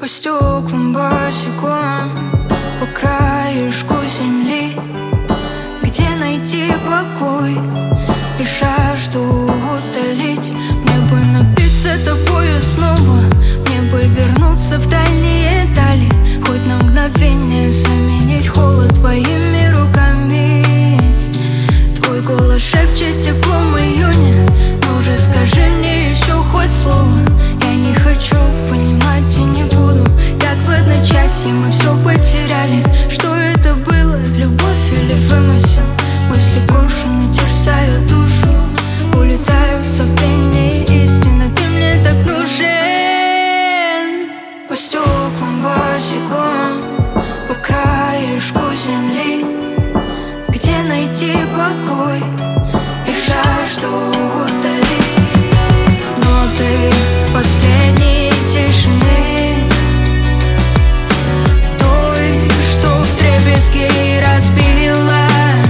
По стеклам босиком, по краешку земли, где найти покой и жажду утолить. Мне бы напиться тобою снова, мне бы вернуться в дальние дали, хоть на мгновение заменить холод твоими руками. Твой голос шепчет теплом июня, ну же скажи мне еще хоть слово. Я не хочу понимать и не буду, как в одночасье мы все потеряли. Что это было, любовь или вымысел? Мысли коршуны терзают душу, улетаю в забвение истины. Ты мне так нужен. По стеклам босиком, по краешку земли, где найти покой и жажду утолить. Ноты последней тишины, той, что вдребезги разбила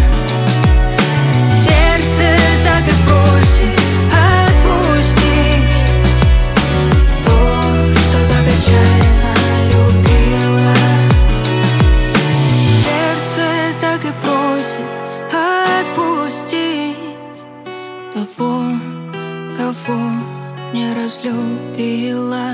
сердце, так и просит отпустить то, что так отчаянно любила. Сердце так и просит отпустить того, кого не разлюбила.